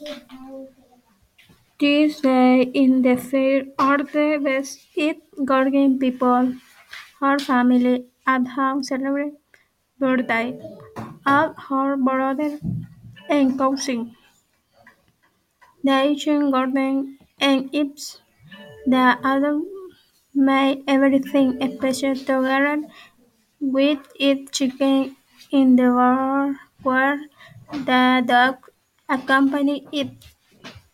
These days in the fair are the best it garden people, her family at home celebrate birthday, at her brother and cousin. The Asian garden and Ips, the other made everything special together with its chicken in the bar where the dog accompanied it.